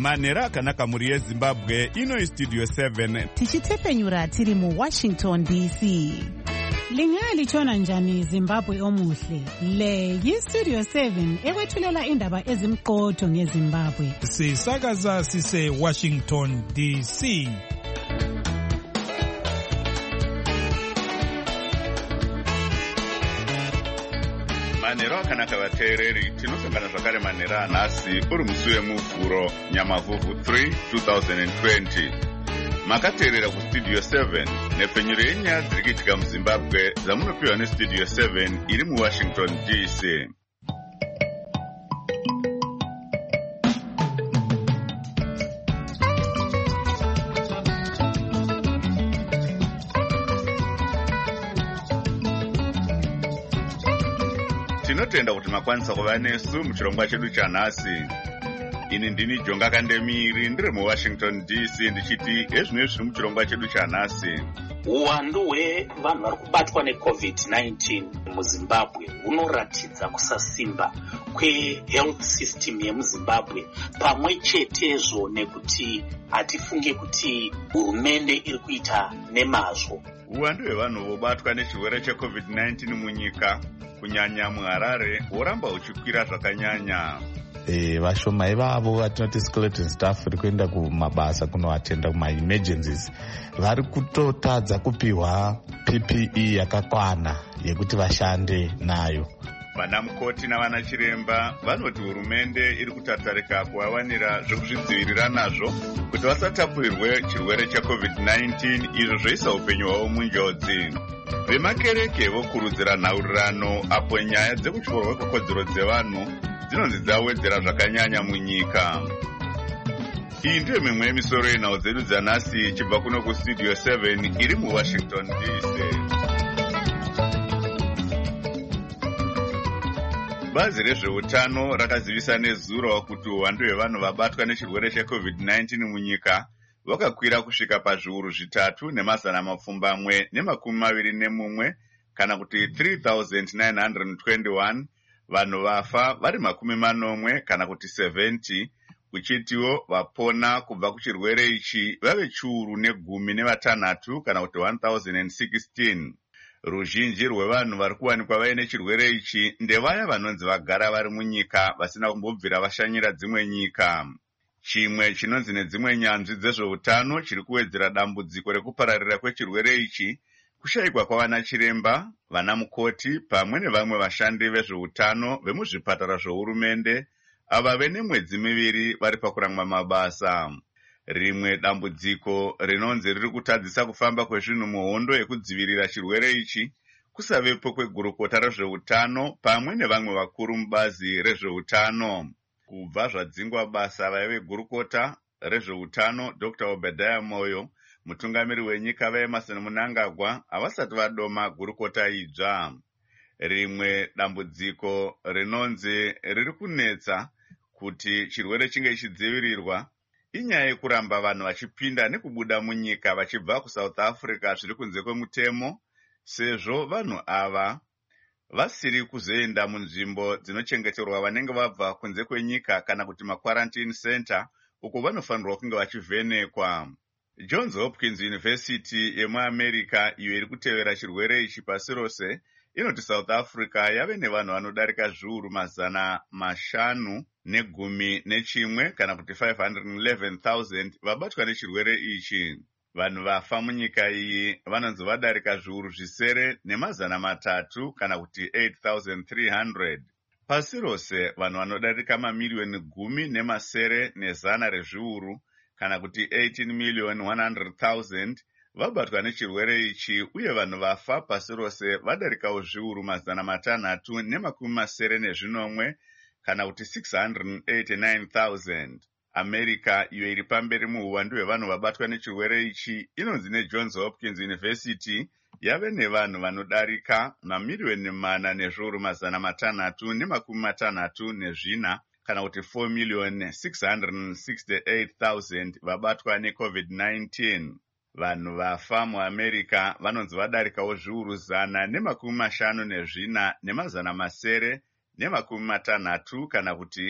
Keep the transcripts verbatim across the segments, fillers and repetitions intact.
Manhero akanaka muri yeZimbabwe, ino Studio seven. Tichitepenyura tiri mu Washington D C. Lingali chona njani Zimbabwe omuhle. Le yi Studio seven ekwethulela indaba ezimqotho ngeZimbabwe. Sisakaza sise Washington D C. Manhero akanaka vateereri, tinosangana zvakare manhero anhasi uri musi wemuvhuro Nyamavhuvhu three twenty twenty. Makateerera kuStudio seven nepfenyuro yenyaya dziri kuitika muZimbabwe dzamunopiwa neStudio seven iri muWashington D C. Tinotenda kuti makwanisa kuva nesu muchirongwa chedu chanhasi. Ini ndini Jonga Kandemiri ndiri muWashington D C ndichiti ezvino zviri muchirongwa chedu chanhasi. Uwandu hwevanhu vari kubatwa neCovid nineteen muZimbabwe hunoratidza kusasimba kwehealth system yemuZimbabwe, pamwe chetezvo nekuti hatifunge kuti hurumende iri kuita nemazvo. Uwandu hwevanhu vobatwa nechirwere cheCovid nineteen munyika, kunyanya muHarare, huramba huchikwira zvakanyanya. Eh, vashoma ivavo vatinoti skeleton staff vari kuenda kumabasa kunoatenda kuma-emergencies vari kutotadza kupiwa P P E yakakwana yekuti vashande nayo. Vana mukoti navana chiremba vanoti hurumende iri kutatarika kuvawanira zvekuzvidzivirira nazvo kuti vasatapurirwe chirwere cheCovid nineteen, izvo zvoisa upenyu hwavo munjodzi. Vemakereke vokurudzira nhaurirano apo nyaya dzekutyorwa kwekodzero dzevanhu dzinonzi dzawedzera zvakanyanya munyika. Iyi ndiyo mimwe yemisoro yenhau dzedu dzanhasi ichibva kuno kuStudio seven iri muWashington D C. Bazi rezveutano rakazivisa nezuro kuti uwandu hwevanhu vabatwa nechirwere cheCovid nineteen munyika vakakwira kusvika pazviuru zvitatu nemazana mapfumbamwe nemakumi maviri nemumwe, kana kuti three thousand nine hundred twenty-one. Vanhu vafa vari makumi manomwe kana kuti seventy, kuchitiwo vapona kubva kuchirwere ichi vave chiuru negumi nevatanhatu kana kuti one thousand sixteen. Ruzhinji rwevanhu vari kuwanikwa vaine chirwere ichi ndevaya vanonzi vagara vari munyika vasina kumbobvira vashanyira dzimwe nyika. Chimwe chinonzi nedzimwe nyanzvi dzezveutano chiri kuwedzera dambudziko rekupararira kwechirwere ichi kushayikwa kwavana chiremba, vana mukoti pamwe nevamwe vashandi vezveutano vemuzvipatara zvohurumende ava vene mwedzi miviri vari pakurangwa mabasa. Rimwe dambudziko rinonzi riri kutadzisa kufamba kwezvinhu muhondo yekudzivirira chirwere ichi kusavepo kwegurukota rezveutano pamwe nevamwe vakuru mubazi rezveutano. Kubva zvadzingwa basa vaive gurukota rezveutano Doctor Obadiah Moyo, mutungamiri wenyika vaEmerson Mnangagwa havasati vadoma gurukota idzva. Rimwe dambudziko rinonzi riri kunetsa kuti chirwere chinge chichidzivirirwa inyaya yekuramba vanhu vachipinda nekubuda munyika vachibva kuSouth Africa zviri kunze kwemutemo, sezvo vanhu ava vasiri kuzoenda munzvimbo dzinochengeterwa vanenge vabva kunze kwenyika kana kuti maquarantine center uko vanofanirwa kunge vachivhenekwa. Johns Hopkins University yemuAmerica, iyo iri kutevera chirwere ichi pasi rose, inoti South Africa yave nevanhu vanodarika zviuru mazana mashanu negumi nechimwe kana kuti five hundred eleven thousand vabatwa nechirwere ichi. Vanhu vafa munyika iyi vanonzi vadarika zviuru zvisere nemazana matatu kana kuti eight thousand three hundred. Pasi rose vanhu vanodarika mamiliyoni gumi nemasere nezana rezviuru kana kuti eighteen million one hundred thousand vabatwa nechirwere ichi, uye vanhu vafa pasi rose vadarikawo zviuru mazana matanhatu nemakumi masere nezvinomwe kana kuti six hundred eighty-nine thousand. America, iyo iri pamberi muhuwandu hwevanhu vabatwa nechirwere ichi, inonzi neJohns Hopkins University yave nevanhu vanodarika mamiliyoni mana nezviuru mazana matanhatu nemakumi matanhatu nezvina kana kuti four million six hundred sixty-eight thousand vabatwa neCovid nineteen. Vanhu vafa muAmerica vanonzi vadarikawo zviuru zana nemakumi mashanu nezvina nemazana masere nemakumi matanhatu kana kuti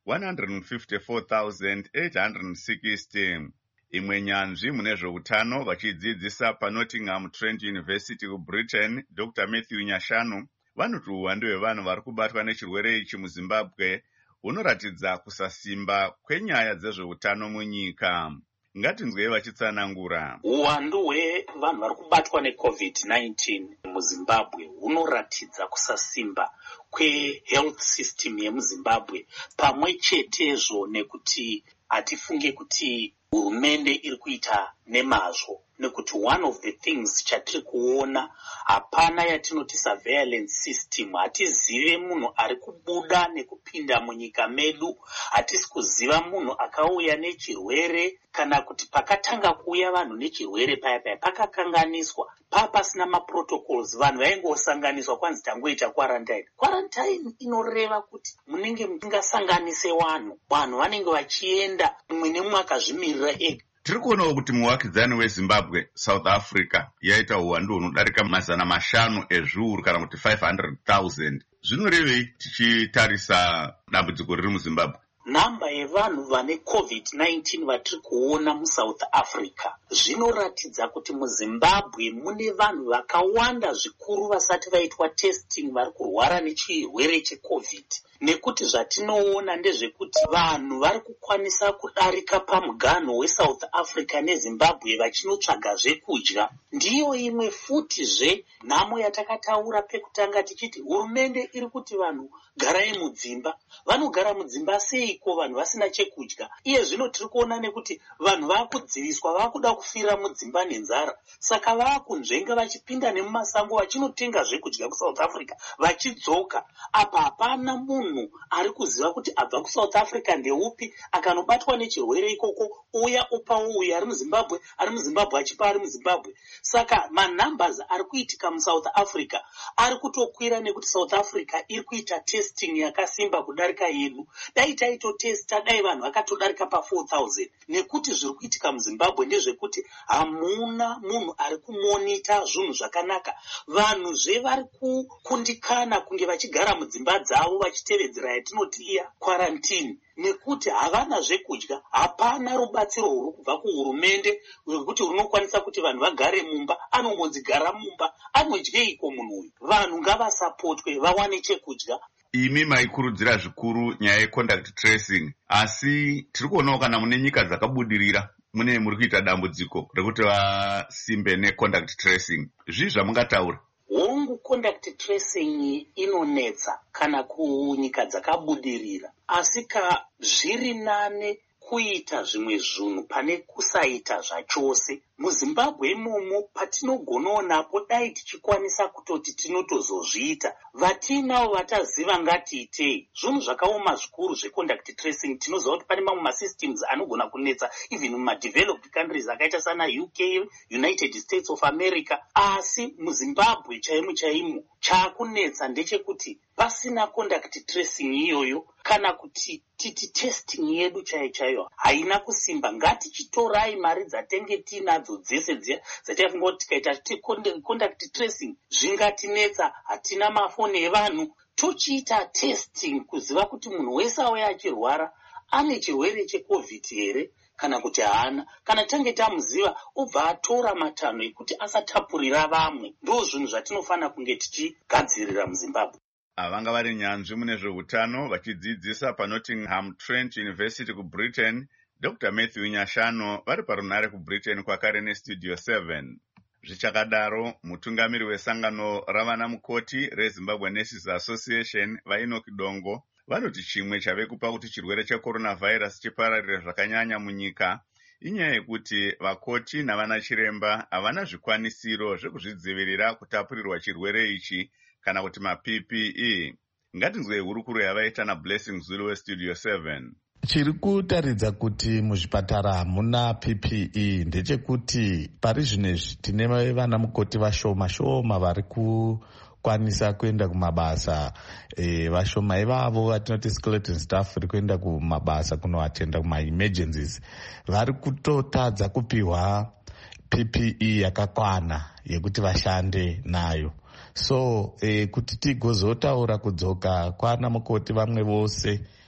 one hundred fifty-four thousand eight hundred sixty. Imwe nyanzvi mune zveutano vachidzidzisa paNottingham Trent University kuBritain, Doctor Matthew Nyashanu, vanoti uwandu hwevanhu vari kubatwa nechirwere ichi muZimbabwe hunoratidza kusasimba kwenyaya dzezveutano munyika. Ngatinzwei vachitsanangura. Uwandu hwevanhu vari kubatwa necovid nineteen muZimbabwe hunoratidza kusasimba kwehealth system yemuZimbabwe, pamwe chetezvo nekuti hatifunge kuti hurumende iri kuita nemazvo, nekuti one of the things chatiri kuona, hapana yatinoti surveillance system. Hatizive munhu ari kubuda nekupinda munyika medu, hatisi kuziva munhu akauya nechirwere, kana kuti pakatanga kuuya vanhu nechirwere paya paya pakakanganiswa, papasina maprotocols, vanhu vaingosanganiswa kwanzi tangoita quarantine. Quarantine inoreva kuti munenge musingasanganise vanhu, vanhu vanenge vachienda mumwe nemumwe akazvimirira ega. Tiri kuonawo kuti muvakidzani weZimbabwe, South Africa, yaita uwandu hunodarika mazana mashanu ezviuru kana kuti five hundred thousand. Zvinorevei tichitarisa dambudziko riri muZimbabwe? Namba yevanhu vane covid nineteen vatiri kuona muSouth Africa zvinoratidza kuti muZimbabwe mune vanhu vakawanda zvikuru vasati vaitwa testing vari kurwara nechirwere checovid. Nekuti zvatinoona ndezvekuti vanhu vari kukwanisa kudarika pamuganho weSouth Africa neZimbabwe vachinotsvaga zvekudya. Ndiyo imwe futizve nhamo yatakataura pekutanga tichiti hurumende iri kuti vanhu garai mudzimba. Vanogara mudzimba seiko vanhu vasina chekudya? Iye zvino tiri kuona nekuti vanhu vakudziviswa, vakuda kufira mudzimba nenzara. Saka vakunzvenga vachipinda nemumasango vachinotenga zvekudya kuSouth Africa vachidzoka. Apa hapana munhu ari kuziva kuti abva kuSouth Africa ndeupi, akanobatwa nechirwere ikoko uya upa uya ari muZimbabwe, ari muZimbabwe achipa ari muZimbabwe. Saka manumbers ari kuitika muSouth Africa ari kutokwira nekuti South Africa iri kuita testing yakasimba kudarika yedu. Dai taitotesta dai vanhu vakatodarika pa four thousand. Nekuti zviri kuitika muZimbabwe ndezvekuti hamuna munhu ari kumonita zvinhu zvakanaka. Vanhu zvevari kukundikana kunge vachigara mudzimba dzavo vachitevedzera yatinoti iya quarantine. Nekuti havana zvekudya, hapana rubatsiro ruri kubva kuhurumende rwekuti runokwanisa kuti vanhu vagare mumba. Anombonzigara mumba, anodyeiko munhu uyu? Vanhu ngavasapotwe vawane chekudya. Imi maikurudzira zvikuru nyaya yecontact tracing, asi tiri kuonawo kana mune nyika dzakabudirira mune muri kuita dambudziko rekuti vasimbe necontact tracing. Zvii zvamungataura? Hongu contact tracing inonetsa kana kunyika dzakabudirira, asi ka zviri nane kuita zvimwe zvinhu pane kusaita zvachose. MuZimbabwe imomo patinogonawo napo dai tichikwanisa kutoti tinotozozviita. Vatinavo vataziva ngatiitei. Zvinhu zvakaoma zvikuru zvecontact tracing. Tinoziva kuti pane mamwe masystems anogona kunetsa even mumadeveloped countries akaita sana U K, United States of America. Asi muZimbabwe chaimo chaimo chaakunetsa ndechekuti pasina contact tracing iyoyo, kana kuti titi testing yedu chaiyo chaiyo haina kusimba. Ngatichitorai mari dzatenge tinadzo dzese dziya dzataifunga kuti tikaita ti contact tracing zvingatinetsa. Hatina mafoni evanhu, tochiita testing kuziva kuti munhu wese auya achirwara ane chirwere checovid here kana kuti haana. Kana tange tamuziva obva atora matanho ekuti asatapurira vamwe. Ndo zvinhu zvatinofanira kunge tichigadzirira muZimbabwe. Avanga vari nyanzvi mune zveutano vachidzidzisa paNottingham Trent University kuBritain, Doctor Matthew Nyashanu, vari parunhare kuBritain kwakare neStudio seven. Zvichakadaro, mutungamiri wesangano ravana mukoti reZimbabwe Nurses Association vaEnoch Dongo vanoti chimwe chave kupa kuti chirwere checoronavirus chipararire zvakanyanya munyika inyaya yekuti vakoti navana chiremba havana zvikwanisiro zvekuzvidzivirira kutapurirwa chirwere ichi kana kuti ma-P P E. Ngatinzwei hurukuro yavaita naBlessing Zulu weStudio seven. Chiri kutaridza kuti muzvipatara hamuna P P E ndechekuti pari zvinezvi tine vana mukoti vashoma shoma vari kukwanisa kuenda kumabasa. E, vashoma ivavo vatinoti skeleton staff vari kuenda kumabasa kunoatenda kuma-emergencies vari kutotadza kupiwa P P E yakakwana yekuti vashande nayo. So eh, kuti tigozotaura kudzoka kwana mukoti vamwe vose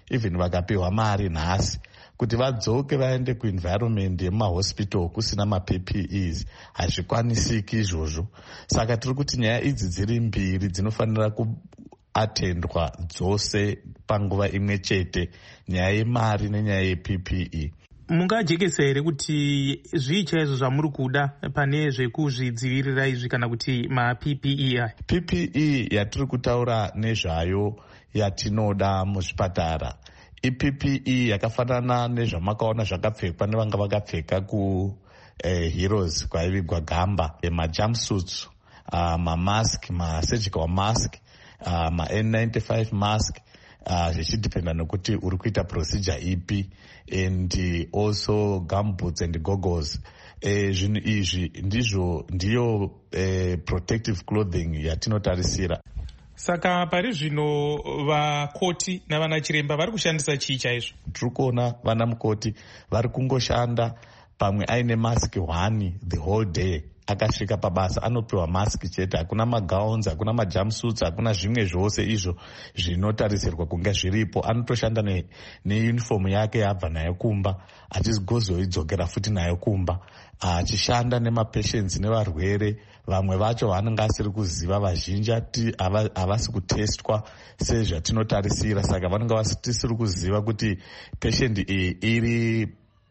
even vakapiwa mari nhasi kuti vadzoke vaende kuenvironment yemahospital kusina ma-P P Es hazvikwanisiki izvozvo. Saka tiri kuti nyaya idzi dziri mbiri dzinofanira kuatendwa dzose panguva imwe chete, nyaya yemari nenyaya ye-P P E. Mungajekesa here kuti zvii chaizvo zvamuri kuda pane zvekuzvidzivirira izvi kana kuti ma-P P E aya? P P E yatiri kutaura nezvayo yatinoda muzvipatara i-P P E yakafanana nezvamakaona zvakapfekwa nevanga vakapfeka ku eh, Heroes kwaivigwa gamba, ma-jumpsuits, uh, ma-mask, ma-surgical mask, uh, ma-N ninety-five mask, zvichidipenda uh, nokuti uri kuita procedure ipi, and uh, also gumboots and goggles. Eh, zvinhu izvi ndizvo ndiyo eh, protective clothing yatinotarisira. Saka pari zvino vakoti navana chiremba vari kushandisa chii chaizvo? Tiri kuona vana mukoti vari kungoshanda pamwe aine mask one the whole day. Akasvika pabasa anopiwa mask chete, hakuna magowns, hakuna majumpsuits, hakuna zvimwe zvose izvo zvinotarisirwa kunge zviripo. Anotoshanda neuniform ne yake yabva nayo kumba, achizoidzokera futi nayo kumba, achishanda nemapatients nevarwere. Vamwe vacho vanenge asiri kuziva, vazhinji havasi kutestwa sezvatinotarisira, saka vanenge vasiri kuziva kuti patient iyi iri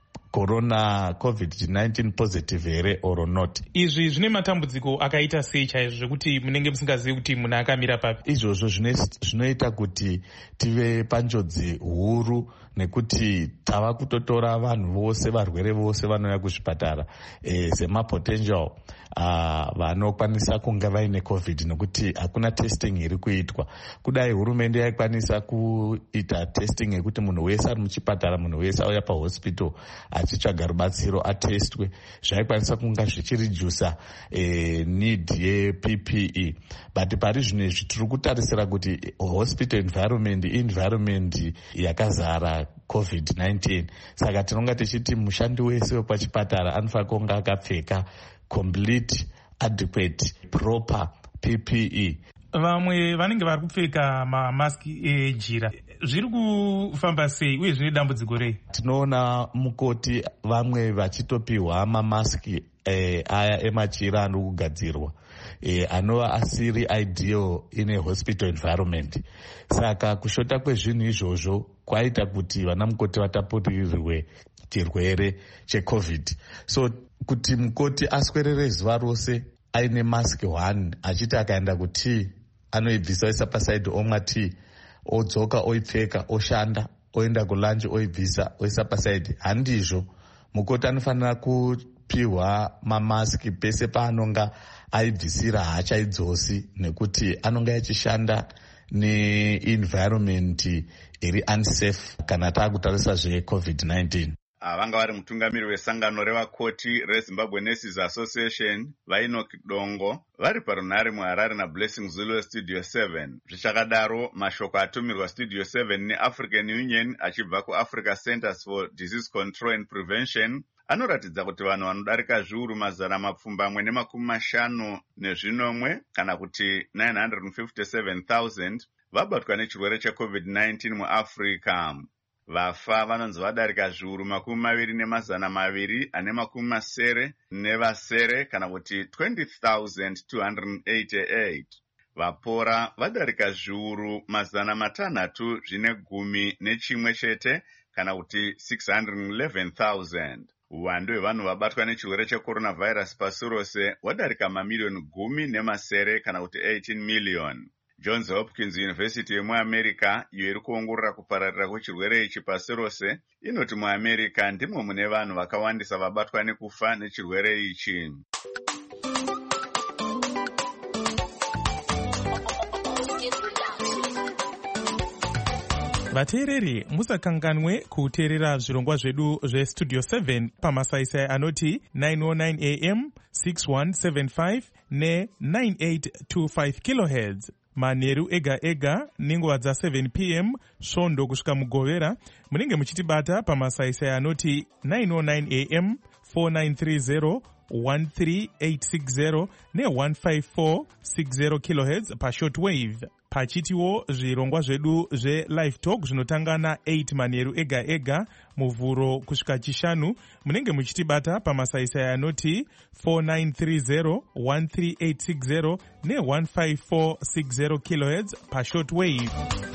corona covid nineteen positive here or not. Izvi zvine matambudziko akaita sei chaizvo zvekuti munenge musingazivi kuti munhu akamira papi? Izvozvo zvinoita kuti tive panjodzi huru, nekuti tava kutotora vanhu vose, varwere vose vanouya kuzvipatara e, semapotential uh, vanokwanisa kunge vaine covid, nekuti hakuna testing iri kuitwa. Kudai hurumende yaikwanisa kuita testing yekuti munhu wese ari muchipatara, munhu wese auya pahospital achitsvaga rubatsiro atestwe, zvaikwanisa kunga zvichiredusa eh, need ye-P P E. But pari zvino izvi tiri kutarisira kuti hospital environment environment yakazara covid nineteen. Saka tinonga tichiti mushandi wese wepachipatara anofanira kunga akapfeka complete adequate proper P P E. Vamwe vanenge vari kupfeka mamaski ejira, zviri kufamba sei uye zvine dambudziko rei? Tinoona mukoti vamwe vachitopiwa mamaski eh, aya emachira anokugadzirwa eh, anova asiri ideal in a hospital environment. Saka kushota kwezvinhu izvozvo kwaita kuti vana mukoti vatapurirwe chirwere checovid. So kuti mukoti aswerere zuva rose aine mask one, achiti akaenda kuti anoibvisa oisa pasaidi omwa tea, odzoka oipfeka oshanda, oenda kulunch oibvisa oisa pasaidi, handizvo. Mukoti anofanira kupiwa mamaski pese paanonga aibvisira haachaidzosi, nekuti anonga achishanda neenvironment iri unsafe kana taakutarisa zvecovid nineteen. Vanga vari mutungamiri wesangano revakoti reZimbabwe Nurses Association vaEnoch Dongo vari parunhare muHarare naBlessing Zulu Studio seven. Zvichakadaro, mashoko atumirwa Studio seven neAfrican Union achibva kuAfrica Centers for Disease Control and Prevention anoratidza kuti vanhu vanodarika zviuru mazana mapfumbamwe nemakumi mashanu nezvinomwe kana kuti nine hundred fifty-seven thousand vabatwa nechirwere checovid nineteen muAfrica. Vafa vanonzi vadarika zviuru makumi maviri nemazana maviri ane makumi masere nevasere kana kuti twenty thousand two hundred eighty-eight. Vapora vadarika zviuru mazana matanhatu zvine gumi nechimwe chete kana kuti six hundred eleven thousand. Uwandu hwevanhu vabatwa nechirwere checoronavirus pasi rose wadarika mamiliyoni gumi nemasere kana kuti eighteen million. Johns Hopkins University yemuAmerica, iyo iri kuongorora kupararira kwechirwere ichi pasi rose, inoti muAmerica ndimo mune vanhu vakawandisa vabatwa nekufa nechirwere ichi. Vateereri, musakanganwe kuteerera zvirongwa zvedu zvestudio seven pamasaisai anoti nine oh nine a m, six one seven five ne nine eight two five kilohertz. Manheru ega ega nenguva dza seven p m svondo kusvika mugovera munenge muchitibata pamasaisai anoti nine oh nine a m, four nine three zero, one three eight six zero ne one five four six zero kilohertz pashortwave. pachitiwo zvirongwa zvedu zvelive talk zvinotanga na8 manheru ega ega muvhuro kusvika chishanu. Munenge muchitibata pamasaisai anoti four nine three zero one three eight six zero ne one five four six zero kilohertz pashort wave.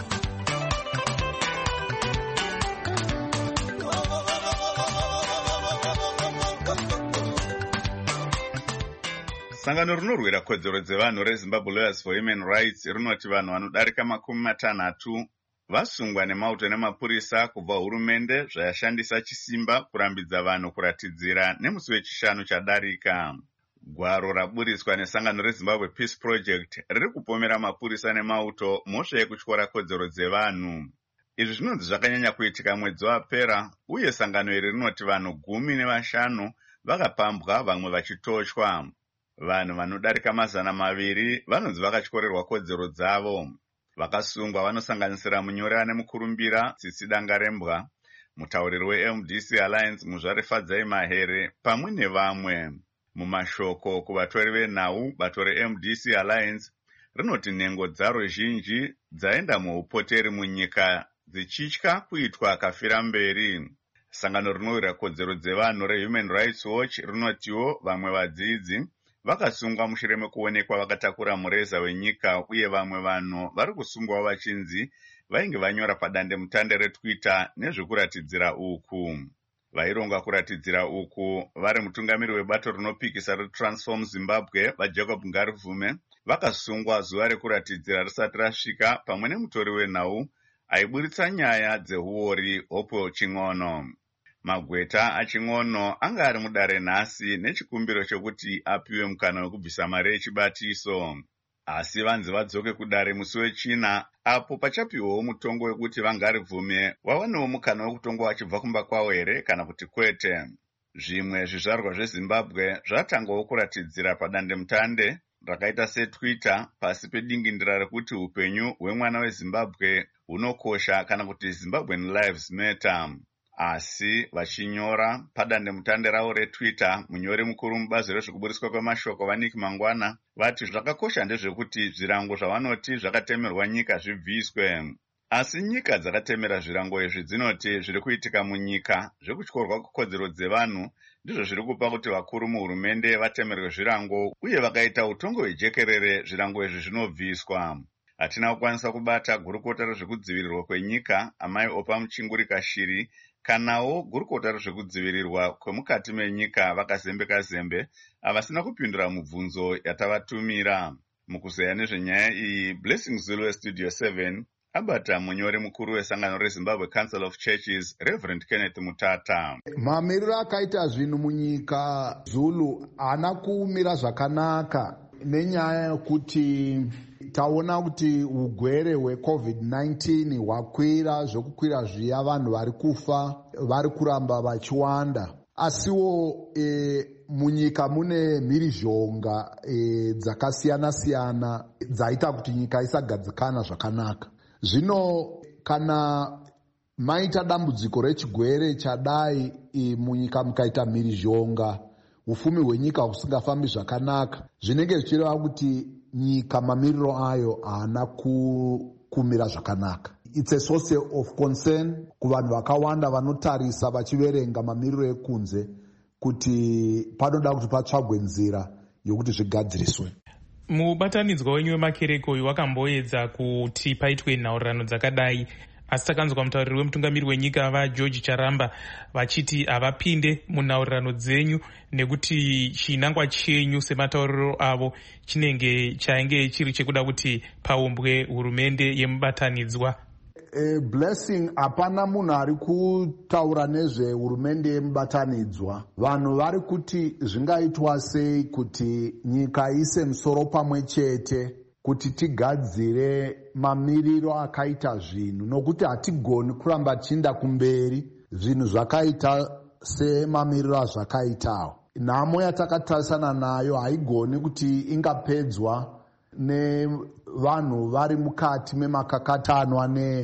Sangano rinorwira kodzero dzevanhu reZimbabwe Lawyers for Human Rights rinoti vanhu vanodarika makumi matanhatu vasungwa nemauto nemapurisa kubva hurumende zvayashandisa chisimba kurambidza vanhu kuratidzira nemusi wechishanu chadarika. Gwaro raburiswa nesangano reZimbabwe Peace Project riri kupomera mapurisa nemauto mhosva yekutyora kodzero dzevanhu. Izvi zvinonzi zvakanyanya kuitika mwedzi wapera, uye sangano iri rinoti vanhu gumi nevashanu vakapambwa vamwe vachitoshwa. Vanhu vanodarika mazana maviri vanonzi vakatyorerwa kodzero dzavo. Vakasungwa vanosanganisira munyori ane mukurumbira Tsitsi Dangarembwa, mutauriri weM D C Alliance Muzvare Fadzai Mahere pamwe nevamwe. Mumashoko kuvatori venhau, bato reM D C Alliance rinoti nhengo dzaro zhinji dzaenda muupoteri munyika dzichitya kuitwa kafira mberi. Sangano rinowira kodzero dzevanhu reHuman Rights Watch rinotiwo vamwe vadzidzi vakasungwa mushure mekuonekwa vakatakura mureza wenyika, uye vamwe vanhu vari kusungwawo vachinzi vainge vanyora padande mutande reTwitter nezvekuratidzira uku. Vaironga kuratidzira uku vari mutungamiri webato rinopikisa reTransform Zimbabwe vaJacob Ngarivume vakasungwa zuva rekuratidzira risati rasvika pamwe nemutori wenhau aiburitsa nyaya dzeuori Hope Ching'ono. Magweta aching'ono anga ari mudare nhasi nechikumbiro chokuti apiwe mukana wekubvisa mari yechibatiso. Asi vanzi vadzoke kudare musi wechina apo pachapiwawo mutongo wekuti Vangarivume wawanewo mukana wekutongo wachibva kumba kwawo here kana kuti kwete. Zvimwe zvizvarwa zveZimbabwe zvatangawo kuratidzira padande mutande rakaita seTwitter pasi pedingindira rekuti upenyu hwemwana weZimbabwe hunokosha kana kuti Zimbabwean Lives Matter. Asi vachinyora padande mutande ravo reTwitter, munyori mukuru mubazi rezvekuburiswa kwemashoko vaNick Mangwana vati zvakakosha ndezvekuti zvirango zvavanoti zvakatemerwa nyika zvibviswe. Asi nyika dzakatemera zvirango izvi dzinoti zviri kuitika munyika zvekutyorwa kukodzero dzevanhu ndizvo zviri kupa kuti vakuru muhurumende vatemerwe zvirango, uye vakaita utongo hwejekerere zvirango izvi zvinobviswa. Hatina kukwanisa kubata gurukota rezvekudzivirirwa kwenyika Amai Opa Muchingurika Shiri kanawo gurukota rezvekudzivirirwa kwemukati menyika vakazembeka zembe avasina kupindura mubvunzo yatavatumira. Mukuzeya nezvenyaya iyi, Blessing Zulu weStudio seven abata munyori mukuru wesangano reZimbabwe Council of Churches Reverend Kenneth Mutata. Mamiriro akaita zvinhu munyika Zulu haana kumira zvakanaka nenyaya yokuti taona kuti ugwere hwecovid nineteen hwakwira zvokukwira zviya, vanhu vari kufa vari kuramba vachiwanda. Asiwo e, munyika mune mhirizhonga e, dzakasiyana-siyana dzaita kuti nyika isagadzikana zvakanaka. Zvino kana maita dambudziko rechigwere chadai e, munyika mukaita mhirizhonga, ufumi hwenyika husingafambi zvakanaka, zvinenge zvichireva kuti nyika mamiriro ayo haana kumira zvakanaka. It's a source of concern kuvanhu vakawanda vanotarisa vachiverenga mamiriro ekunze kuti panoda kuti patsvagwe nzira yokuti zvigadziriswe. Mubatanidzwa wenyu wemakereke uyu wakamboedza kuti paitwe nhaurirano dzakadai, asi takanzwa mutauriri wemutungamiri wenyika vaGeorge Charamba vachiti havapinde munhaurirano dzenyu nekuti chinangwa chenyu sematauriro avo chinenge chainge chiri chekuda kuti paumbwe hurumende yemubatanidzwa. E, Blessing, hapana munhu ari kutaura nezvehurumende yemubatanidzwa. Vanhu vari kuti zvingaitwa sei kuti nyika ise musoro pamwe chete kuti tigadzire mamiriro akaita zvinhu, nokuti hatigoni kuramba tichienda kumberi zvinhu zvakaita semamiriro azvakaitawo. Nhamo yatakatarisana nayo haigoni kuti ingapedzwa nevanhu vari mukati memakakatanwa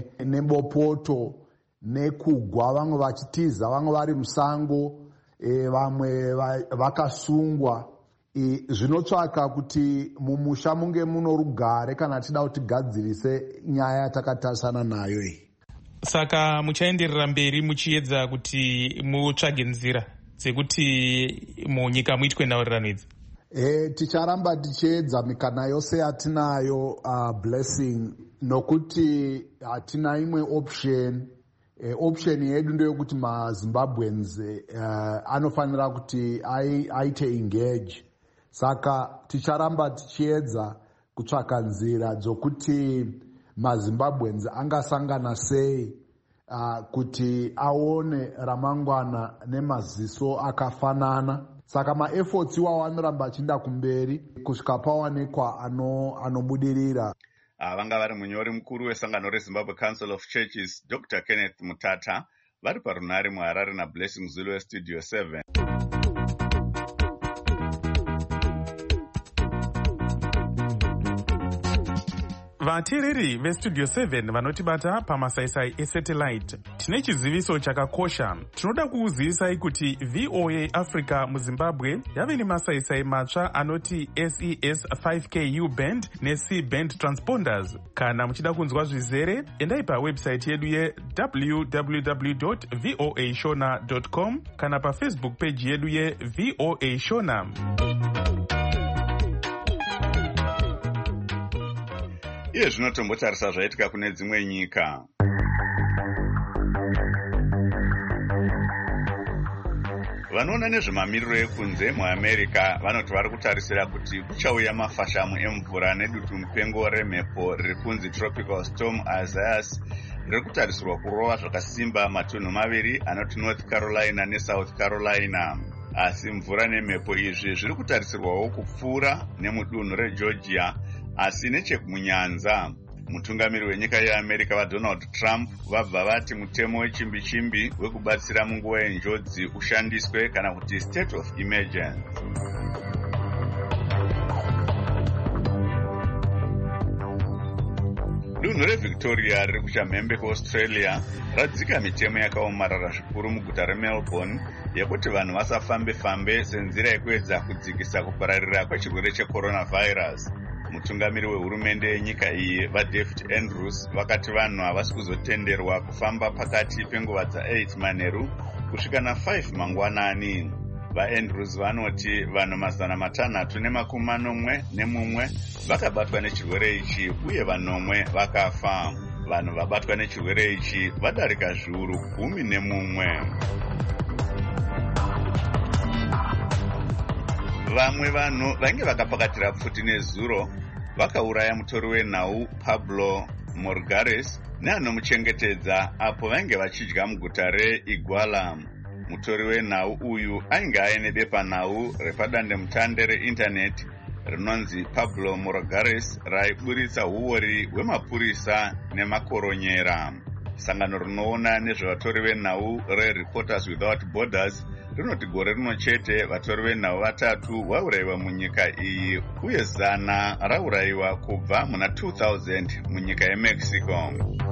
nebopoto nekugwa, vamwe vachitiza, vamwe vari musango, e, vamwe vakasungwa. zvinotsvaka kuti mumusha munge muno rugare kana tida kuti tigadzirise nyaya yatakatarisana nayo iyi. Saka muchaenderera mberi muchiedza kuti mutsvage nzira dzekuti munyika muitwe nhaurirano idzi? E, ticharamba tichiedza mikana yose yatinayo uh, blessing, nokuti hatina imwe option. E, option yedu ndeyokuti maZimbabweans uh, anofanira kuti aite engage. Saka ticharamba tichiedza kutsvaka nzira dzokuti maZimbabweans angasangana sei uh, kuti aone ramangwana nemaziso akafanana. Saka maefforts iwawo anoramba achinda kumberi kusvika pawanikwa anobudirira. Ano vanga vari munyori mukuru wesangano reZimbabwe Council of Churches Doctor Kenneth Mutata vari parunare muHarare naBlessing Zulu weStudio seven. vateereri vestudio seven vanotibata pamasaisai esatellite, tine chiziviso chakakosha. Tinoda kuuzivisai kuti V O A Africa muZimbabwe yave nemasaisai matsva anoti S E S five K U band neC band transponders. Kana muchida kunzwa zvizere, endai pawebsite yedu ye w w w dot voa shona dot com kana pafacebook page yedu ye V O A Shona. Iye zvino tombotarisa zvaitika kune dzimwe nyika. Vanoona nezvemamiriro ekunze muAmerica vanoti vari kutarisira kuti kuchauya mafashamu emvura nedutu mupengo remhepo riri kunzi tropical storm Isaias riri kutarisirwa kurova zvakasimba matunhu maviri anoti North Carolina neSouth Carolina. Asi mvura nemhepo izvi zviri kutarisirwawo kupfuura nemudunhu reGeorgia, asi nechekumunyanza. Mutungamiri wenyika yeAmerica vaDonald Trump vabva vati mutemo wechimbi chimbi wekubatsira munguva yenjodzi ushandiswe kana kuti state of emergency. Dunhu reVictoria riri kuchamhembe kuAustralia radzika mitemo yakaomarara zvikuru muguta reMelbourne yekuti vanhu vasafambe fambe senzira yekuedza kudzikisa kupararira kwechirwere checoronavirus. Mutungamiri wehurumende yenyika iyi vaDavid Andrews vakati vanhu havasi kuzotenderwa kufamba pakati penguva dza8 manheru kusvika na5 mangwanani. VaAndrews vanoti vanhu mazana matanhatu nemakumi manomwe nemumwe vakabatwa nechirwere ichi uye vanomwe vakafa. Vanhu vabatwa nechirwere ichi vadarika zviuru gumi nemumwe. Vamwe vanhu vainge vakapakatira pfuti nezuro vakauraya mutori wenhau Pablo Morgares neanomuchengetedza apo vainge vachidya muguta reIguala. Mutori wenhau uyu ainge aine bepanhau repadandemutande reindaneti rinonzi Pablo Morgares raiburitsa uori hwemapurisa nemakoronyera. Sangano rinoona nezvevatori venhau reReporters Without Borders rinoti gore rino chete vatori venhau vatatu vaurayiwa munyika iyi uye zana raurayiwa kubva muna two thousand munyika yeMexico.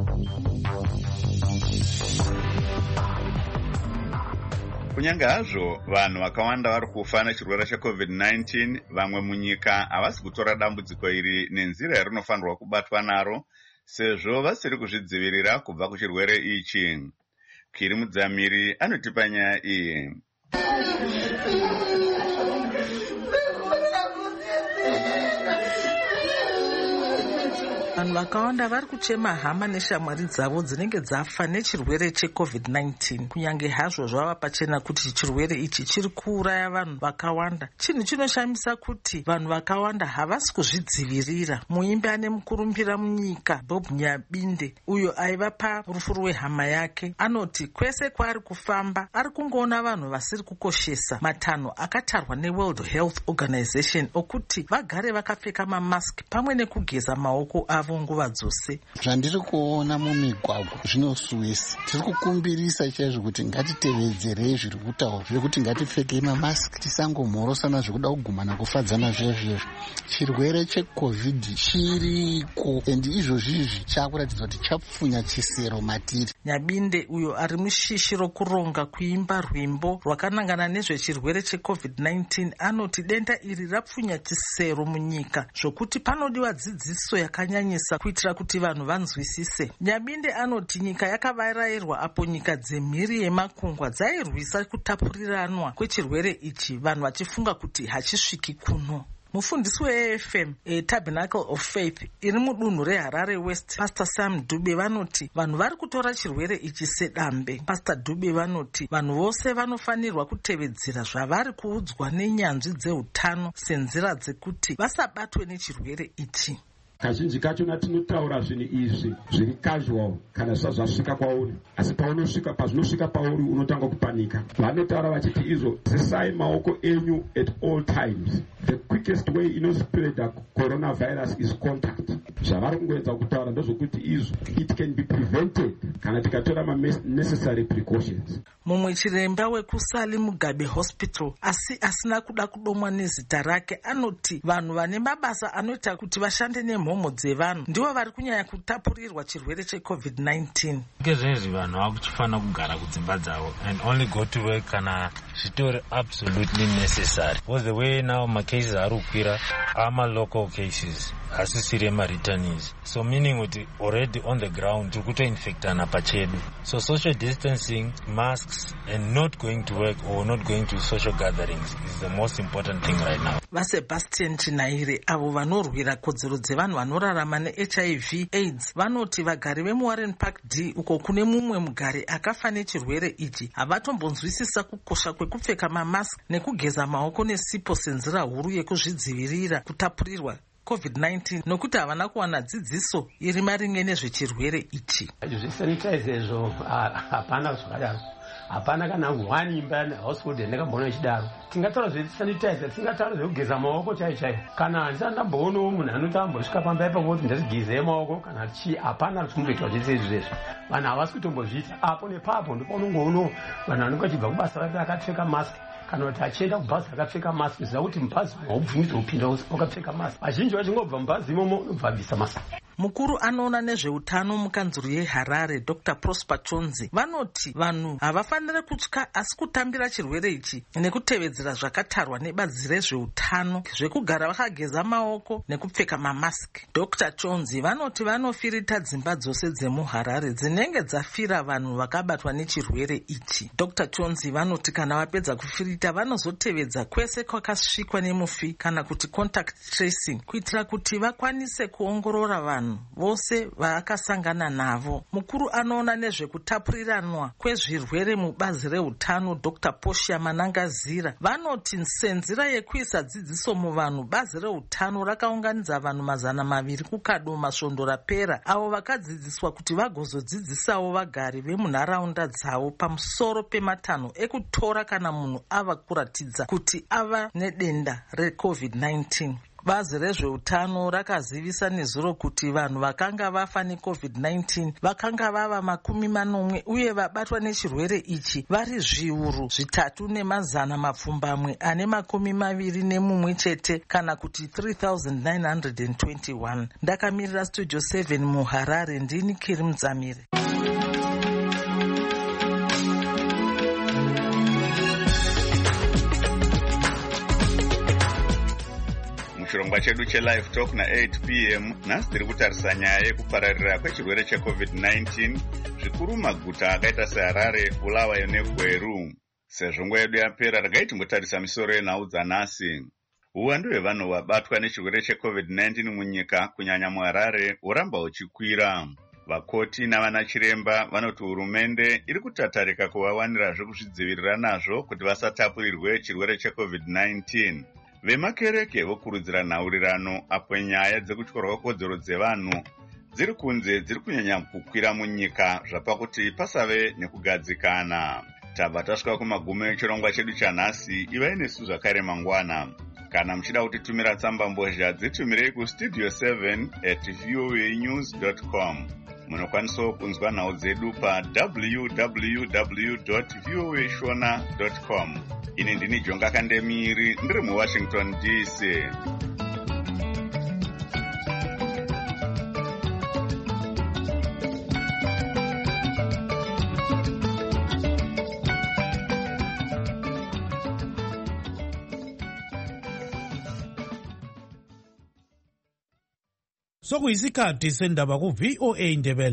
Kunyange hazvo vanhu vakawanda vari kufa nechirwere checovid nineteen, vamwe munyika havasi kutora dambudziko iri nenzira yarinofanirwa kubatwa naro sezvo vasiri kuzvidzivirira kubva kuchirwere ichi. Kiri Mudzamiri anotipa nyaya iyi. Vanhu vakawanda vari kuchema hama neshamwari dzavo dzinenge dzafa nechirwere checovid nineteen. Kunyange hazvo zvava pachena kuti chirwere ichi chiri kuuraya vanhu vakawanda, chinhu chinoshamisa kuti vanhu vakawanda havasi kuzvidzivirira. Muimbi ane mukurumbira munyika Bob Nyabinde, uyo aiva parufu rwehama yake, anoti kwese kwaari kufamba ari kungoona vanhu vasiri kukoshesa matanho akatarwa neWorld Health Organization okuti vagare vakapfeka mamask pamwe nekugeza maoko avo ravo nguva dzose. Zvandiri kuona mumigwagwa zvinosuwisa. Tiri kukumbirisa chaizvo kuti ngatitevedzerei zviri kutaurwa zvekuti ngatipfekei mamasiki, tisangomhorosana zvekuda kugumana kufadzana zvezvezvo. Chirwere checovid chiriko endi izvozvizvi chakuratidza kuti chapfunya chisero matiri. Nyabinde uyo ari mushishi rokuronga kuimba rwimbo rwakanangana nezvechirwere checovid nineteen anoti denda iri rapfunya chisero munyika zvokuti panodiwa dzidziso yakanyanyisa kuitira kuti vanhu vanzwisise. Nyabinde anoti nyika yakavarayirwa apo nyika dzemhiri yemakungwa dzairwisa kutapuriranwa kwechirwere ichi, vanhu vachifunga kuti hachisviki kuno. Mufundisi we-A F M e Tabernacle of Faith iri mudunhu reHarare West, Pastor Sam Dube vanoti vanhu vari kutora chirwere ichi sedambe. Pastor Dube vanoti vanhu vose vanofanirwa kutevedzera zvavari kuudzwa nenyanzvi dzeutano senzira dzekuti vasabatwe nechirwere ichi. Kazhinji kachona tinotaura zvinhu izvi zviri casual kana zvazvasvika kwauri, asi paunosvika pazvinosvika pauri unotanga kupanika. Vanotaura vachiti izvo zisai maoko enyu at all times. The quickest way inospreada coronavirus is contact. Zvavari kungoedza kutaura ndezvokuti izvo it can be prevented kana tikatora ma necessary precautions. Mumwe chiremba wekusali Mugabe Hospital asi asina kuda kudomwa nezita rake anoti vanhu vane mabasa anoita kuti vashande nemhomo dzevanhu ndivo vari kunyanya kutapurirwa chirwere checovid nineteen. Ngezvezvi vanhu vakuchifana kugara kudzimba dzavo and only go to work kana zvitori absolutely necessary. Because the way now macases ari kukwira ama local cases asisiri ema-returnees, so meaning kuti already on the ground tiri kutoinfectana pachedu. So social distancing, masks and not going to work or not going to social gatherings is the most important thing right now. VaSebastian Chinaire avo vanorwira kodzero dzevanhu vanorarama neH I V AIDS vanoti vagari vemuWarren Park D uko kune mumwe mugari akafa nechirwere ichi havatombonzwisisa kukosha kwekupfeka mamask nekugeza maoko nesipo senzira huru yekuzvidzivirira kutapurirwa covid nineteen nokuti havana kuwana dzidziso iri maringe nezvechirwere ichi. Zvisanitize izvo hapana zvakadaro, hapana kana one imba household yandakambona ichidaro. Tingataura zvesanitize, tingataura zvekugeza maoko chai chai. Kana handisati ndamboonawo munhu anoti ambosvika pamba ipapo kuti ndazigezei maoko kana chii, hapana zvikumboitwa zvese izvezvo. Vanhu havasi kutombozviita apo nepapo ndipo unongoonawo vanhu vanenge vachibva kubasa rake akapfeka mask kana kuti achienda kubhazi akapfeka mask zviza kuti mubhazi haubvumidzwa kupinda wakapfeka mask. Vazhinji vachingobva mubhazi imomo unobva abvisa mask. Mukuru anoona nezveutano mukanzuru yeHarare Doctor Prosper Chonzi vanoti vanhu havafaniri kutya asi kutambira chirwere ichi nekutevedzera zvakatarwa nebazi rezveutano zvekugara vakageza maoko nekupfeka mamask. Doctor Chonzi vanoti vanofirita dzimba dzose dzemuHarare dzinenge dzafira vanhu vakabatwa nechirwere ichi. Doctor Chonzi vanoti kana vapedza kufirita vanozotevedza kwese kwakasvikwa nemufi kana kuti contact tracing kuitira kuti vakwanise kuongorora vanhu vose vaakasangana navo. Mukuru anoona nezvekutapuriranwa kwezvirwere mubazi reutano Doctor Portia Manangazira vanoti senzira yekuisa dzidziso muvanhu bazi reutano rakaunganidza vanhu mazana maviri kukado masvondo rapera avo vakadzidziswa kuti vagozodzidzisawo vagari vemunharaunda dzavo pamusoro pematanho ekutora kana munhu ava kuratidza kuti ava nedenda recovid nineteen. Bazi rezveutano rakazivisa nezuro kuti vanhu vakanga vafa necovid nineteen vakanga vava makumi manomwe uye vabatwa nechirwere ichi vari zviuru zvitatu nemazana mapfumbamwe ane makumi maviri nemumwe chete kana kuti three thousand nine hundred twenty-one. Ndakamirira Studio seven muHarare ndini Kiri Mudzamire. Chirongwa chedu chelive talk na eight p m nhasi tiri kutarisa nyaya yekupararira kwechirwere checovid nineteen zvikuru maguta akaita seHarare, Bulawayo neGweru. Sezvo nguva yedu yapera regai timbotarisa misoro yenhau dzanhasi. Uwandu hwevanhu vabatwa nechirwere checovid nineteen munyika kunyanya muHarare huramba huchikwira. Vakoti navanachiremba vanoti hurumende iri kutatarika kuvawanira zvekuzvidzivirira nazvo kuti vasatapurirwe chirwere checovid nineteen. Vemakereke vokurudzira nhaurirano apo nyaya dzekutyorwa kodzero dzevanhu dziri kunze dziri kunyanya kukwira munyika zvapakuti pasave nekugadzikana. Tabva tasvika kumagumo echirongwa chedu chanhasi. Ivai nesu zvakare mangwana. Kana muchida kutitumira tsamba mbozha dzitumirei kustudio seven at voa news dot com. Munokwanisawo kunzwa nhau dzedu pa w w w dot voa shona dot com. Ini ndini Jonga Kandemiri ndiri muWashington D C. Sokuyisikhathi sendaba ku V O A Ndebele.